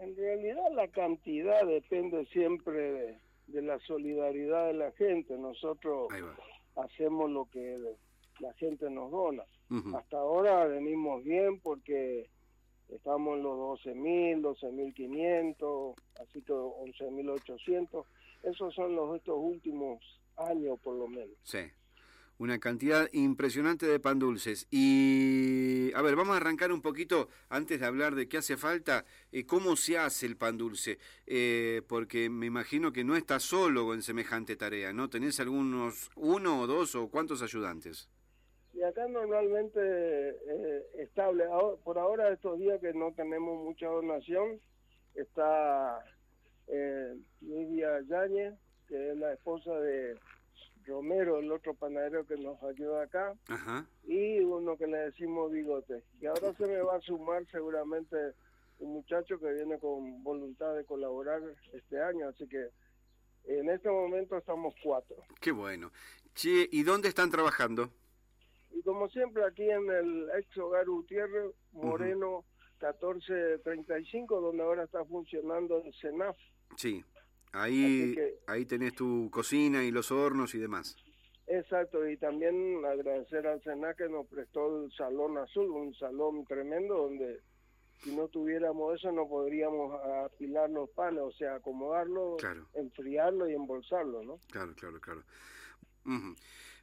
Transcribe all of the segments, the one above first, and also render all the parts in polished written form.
En realidad la cantidad depende siempre de la solidaridad de la gente. Nosotros Ahí va. hacemos lo que la gente nos dona. Ujú. Hasta ahora venimos bien porque estamos en los 12.500, así que 11.800. Esos son estos últimos años por lo menos. Sí. Una cantidad impresionante de pan dulces. Y, a ver, vamos a arrancar un poquito, antes de hablar de qué hace falta, cómo se hace el pan dulce. Porque me imagino que no estás solo en semejante tarea, ¿no? ¿Tenés uno o dos o cuántos ayudantes? Y acá normalmente estable. Por ahora, estos días que no tenemos mucha donación, está Lidia Yáñez, que es la esposa de Romero, el otro panadero que nos ayuda acá, Ajá. y uno que le decimos Bigote. Y ahora se me va a sumar seguramente un muchacho que viene con voluntad de colaborar este año, así que en este momento estamos 4. Qué bueno. Che, ¿y dónde están trabajando? Y como siempre aquí en el ex hogar Gutiérrez, Moreno 1435, donde ahora está funcionando el CENAF. Sí, Así ahí, que, ahí tenés tu cocina y los hornos y demás. exacto, y también agradecer al CENAF que nos prestó el Salón Azul, un salón tremendo donde si no tuviéramos eso no podríamos apilar los panes, o sea, acomodarlo, Claro. enfriarlo y embolsarlo, ¿no? Claro, claro, claro. Ujú.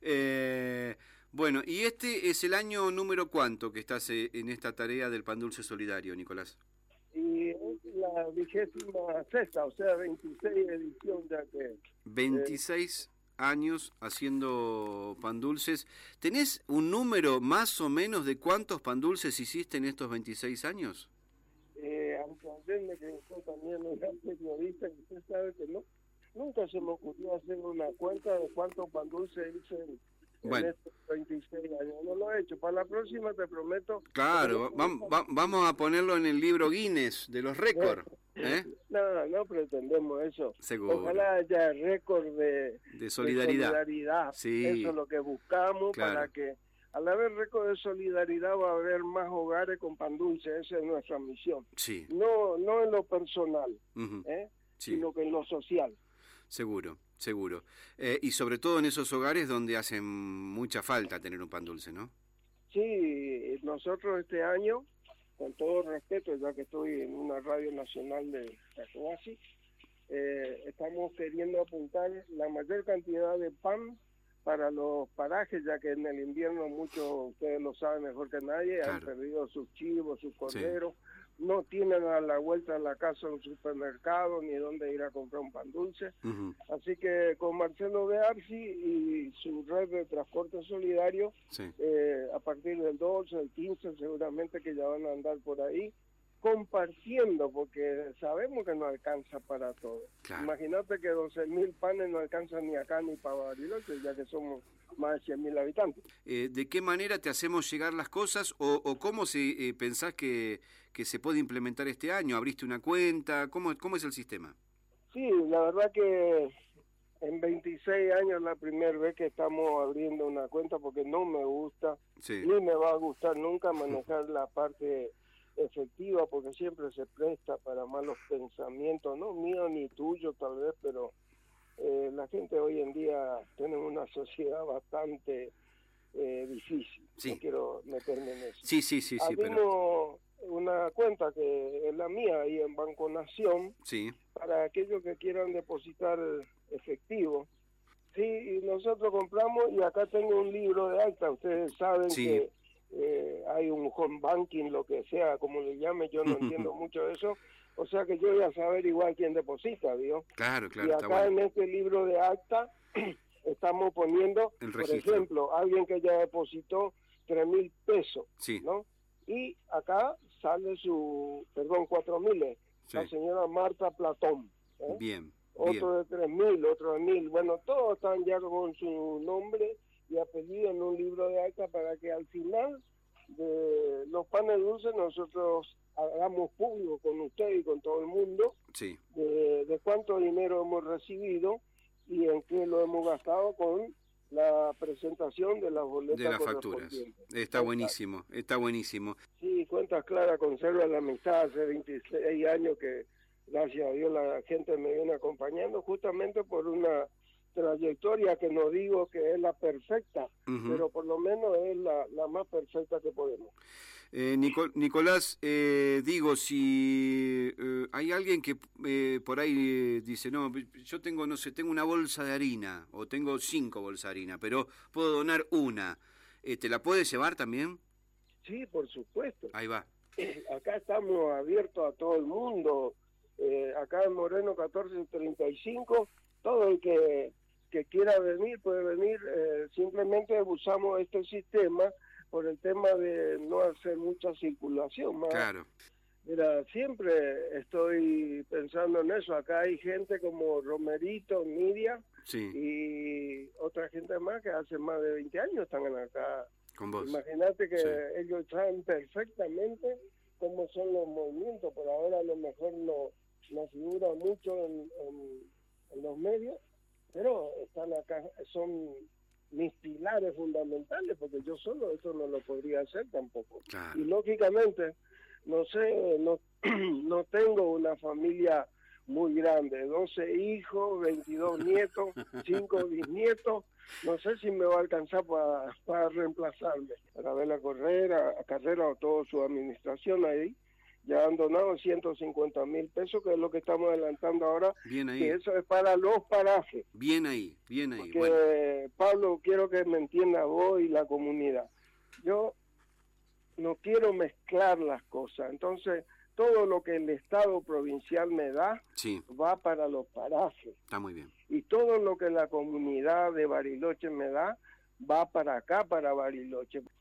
Bueno, ¿y este es el año número cuánto que estás en esta tarea del pan dulce solidario, Nicolás? Y es la 26ª, o sea, 26 edición ya que... 26 años haciendo pan dulces. ¿Tenés un número más o menos de cuántos pan dulces hiciste en estos 26 años? Aunque entiende que yo también soy periodista, y usted sabe que nunca se me ocurrió hacer una cuenta de cuántos pan dulces hice en estos 26 años. No lo he hecho. Para la próxima te prometo... Claro, vamos a ponerlo en el libro Guinness de los récords. No pretendemos eso. Seguro. Ojalá haya récord de solidaridad. Sí. Eso es lo que buscamos, claro. Para que al haber récord de solidaridad va a haber más hogares con pan dulce. Esa es nuestra misión. Sí. No en lo personal, sí. sino que en lo social. Seguro. Y sobre todo en esos hogares donde hacen mucha falta tener un pan dulce, ¿no? Sí, nosotros este año, con todo respeto, ya que estoy en una radio nacional de Tacuasi, estamos queriendo apuntar la mayor cantidad de pan para los parajes, ya que en el invierno muchos, ustedes lo saben mejor que nadie, claro. Han perdido sus chivos, sus corderos, sí. No tienen a la vuelta de la casa un supermercado ni dónde ir a comprar un pan dulce. Así que con Marcelo de Arci y su red de transporte solidario, sí. A partir del 12, del 15 seguramente que ya van a andar por ahí, compartiendo, porque sabemos que no alcanza para todo. Claro. Imagínate que 12.000 panes no alcanzan ni acá ni para Bariloche, ya que somos más de 100.000 habitantes. ¿De qué manera te hacemos llegar las cosas o cómo pensás que se puede implementar este año? ¿Abriste una cuenta? ¿Cómo es el sistema? Sí, la verdad que en 26 años la primera vez que estamos abriendo una cuenta, porque no me gusta, sí. Ni me va a gustar nunca manejar la parte efectiva, porque siempre se presta para malos pensamientos, no mío ni tuyo tal vez, pero la gente hoy en día tiene una sociedad bastante difícil. Sí. No quiero meterme en eso. Sí. Abrimos una cuenta que es la mía ahí en Banco Nación, sí. Para aquellos que quieran depositar efectivo. Sí, y nosotros compramos, y acá tengo un libro de acta. Ustedes saben sí. Que hay un home banking, lo que sea, como le llame, yo no entiendo mucho de eso, o sea que yo voy a saber igual quién deposita, ¿vio? Claro, y acá bueno. En este libro de acta estamos poniendo, por ejemplo, alguien que ya depositó 3.000 pesos, sí. ¿no? Y acá sale 4.000, sí. La señora Marta Platón, Bien. Otro de 3.000, otro de 1.000, bueno, todos están ya con su nombre y apellido en un libro de acta para que al final de los panes dulces nosotros hagamos público con usted y con todo el mundo, sí. de cuánto dinero hemos recibido y en qué lo hemos gastado con la presentación de las boletas de las facturas. correspondientes. Está buenísimo, está buenísimo. Sí, Cuentas Claras conserva la amistad hace 26 años que, gracias a Dios, la gente me viene acompañando justamente por una trayectoria que no digo que es la perfecta, pero por lo menos es la más perfecta que podemos. Nicolás, digo, si hay alguien que por ahí dice, no, yo tengo, no sé, tengo una bolsa de harina, o tengo 5 bolsas de harina, pero puedo donar una, ¿te la puedes llevar también? Sí, por supuesto. Ahí va. Acá estamos abiertos a todo el mundo, acá en Moreno 1435, todo el que quiera venir puede venir, simplemente usamos este sistema por el tema de no hacer mucha circulación más. Claro. Mira, siempre estoy pensando en eso. Acá hay gente como Romerito, Miriam, sí, y otra gente más que hace más de 20 años están acá. Con vos. Imagínate que sí, ellos saben perfectamente cómo son los movimientos. Por ahora a lo mejor no figura mucho en los medios, pero están acá, son mis pilares fundamentales, porque yo solo eso no lo podría hacer tampoco. Claro. Y lógicamente, no sé, no tengo una familia muy grande, 12 hijos, 22 nietos, 5 bisnietos, no sé si me va a alcanzar para reemplazarme, para ver la carrera o toda su administración ahí. Ya han donado 150.000 pesos, que es lo que estamos adelantando ahora, Bien ahí. que eso es para los parajes. Bien ahí, bien ahí. Porque, bueno. Pablo, quiero que me entienda vos y la comunidad. Yo no quiero mezclar las cosas, entonces todo lo que el Estado provincial me da sí, va para los parajes. Está muy bien. Y todo lo que la comunidad de Bariloche me da va para acá, para Bariloche.